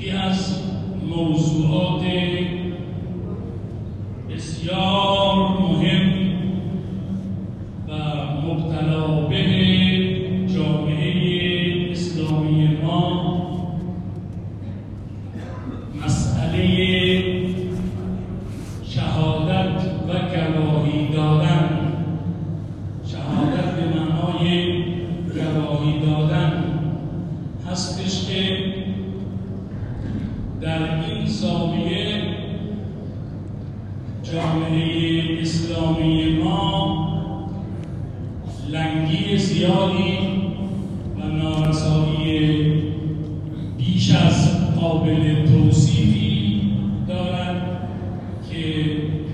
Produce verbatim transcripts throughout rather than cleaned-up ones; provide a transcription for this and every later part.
یکی از موضوعات بسیار مهم و مبتلا به جامعه اسلامی ما مسئله شهادت و گواهی دادن، شهادت به معنای گواهی دادن هستش که در این زاویه جامعه اسلامی ما لنگی زیادی و نارسایی بیش از قابل توصیفی دارد که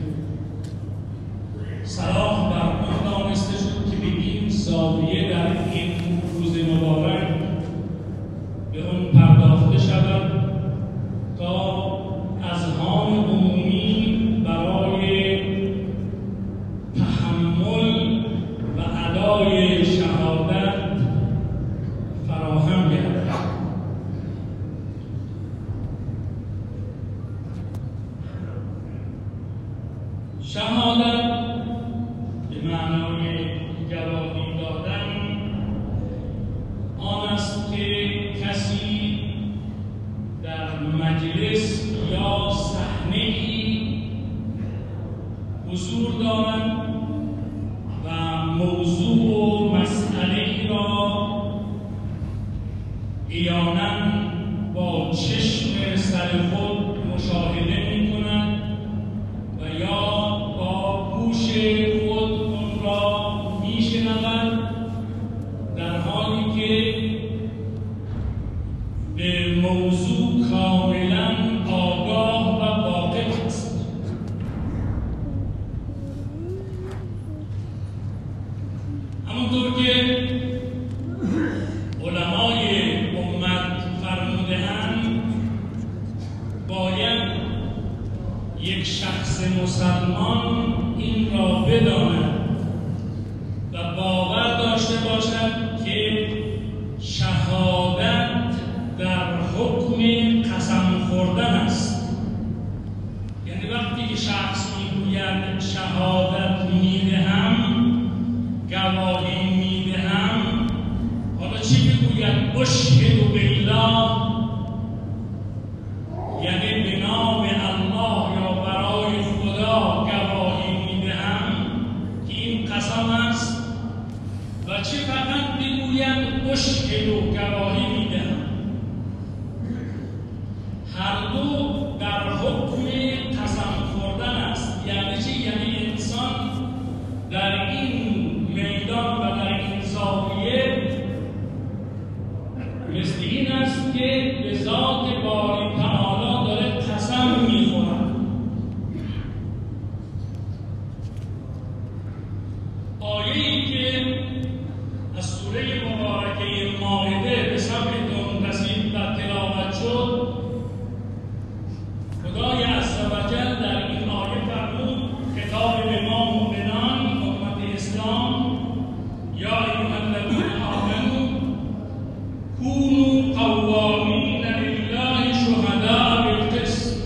صلاح بر آن دانسته شد که به این زاویه در این روز مبارک به اون پرداخته شود تا اذهان عمومی برای تحمل و ادای شهادت فراهم گردد. شهادت به معنای گواهی دادن آن است که کسی در مجلس یا صحنه‌ای حضور دارد و موضوع و مسئله‌ای را عیاناً با چشم سر خود مشاهده می‌کند و یا با گوش خود اون را می‌شنود، در حالی که به موضوع کاملا آگاه و واقف است. همونطور که علمای امت فرموده‌اند باید یک شخص مسلمان این را بداند و باور داشته باشد که شهادت در حکم قسم خوردن است. یعنی وقتی که شخص میگوید شهادت میدهم، گواهی میدهم، حالا چی بگوید؟ اشهد بالله، یعنی به نام الله یا برای خدا گواهی میدهم که این قسم است، و چه فقط بگوید اشهد و گواهی میدهم. هر دو در حکم قسم خوردن است. یعنی چی؟ یعنی انسان در این میدان و در این زاویه مثل این است که به ذات باری تعالی داره قسم میخورد. آیه‌ای که از سوره مبارکه مائده به سمعتون رسید و تلاوت شد، خدای عزوجل در این آیه فرمود خطاب به ما مؤمنان امت اسلام: یا ایها الذین آمنوا کونوا قوامین لله شهداء بالقسط.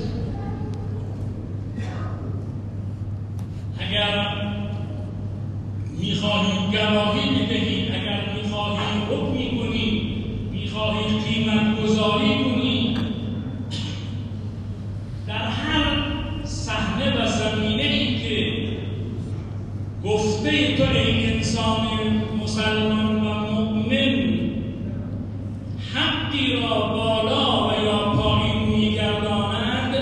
اگر میخواهید گواهی بدهید، اگر میخواهید حکمی کنید، میخواهید قیمت گذاری کنید، در هر صحنه و زمینه‌ای که گفته تو ای انسان مسلمان و مؤمن حقی را بالا و یا پایین میگرداند،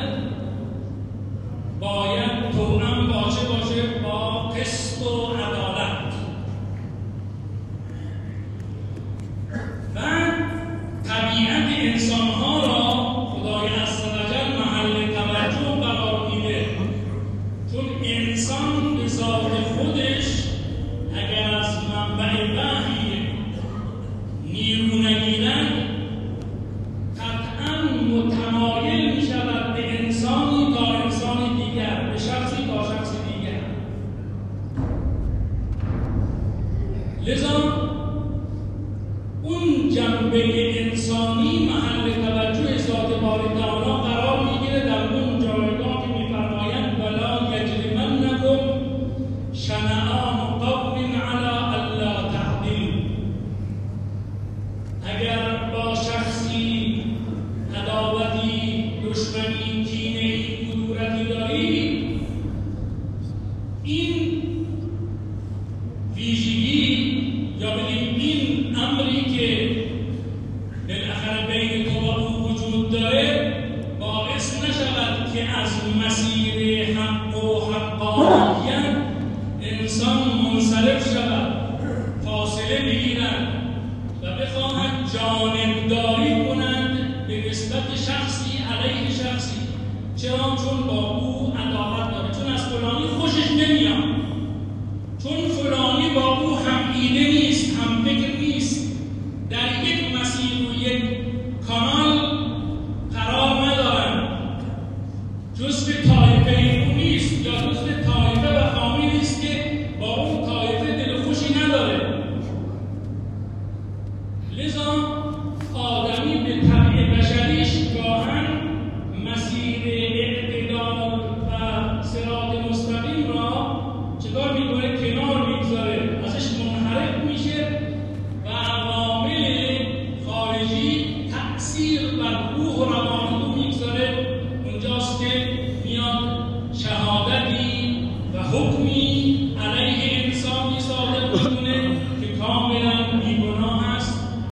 باید توأم باشه باشه با قسط و عدالت. و طبیعت انسانها را خدای عزوجل محل توجه قرار میده، چون انسان به ذات خودش اگر از منبع وحی نیرو نگیرد قطعا باری تعالی قرار میگیره در اون جایگاه که میفرمایند ولا یجرمنکم شنآن قوم علی الا تعدلوا. اگر با شخصی عداوتی، دشمنی، کینه‌ای، کدورتی داری، این ویژگی یا بگیم این امری که بالاخره بین تو و او وجود داره باعث نشود که از مسیر حق و حقانیت انسان منصرف شود، فاصله بگیرد و بخواهد جانبداری کنند به نسبت شخصی علیه شخصی. چرا؟ چون با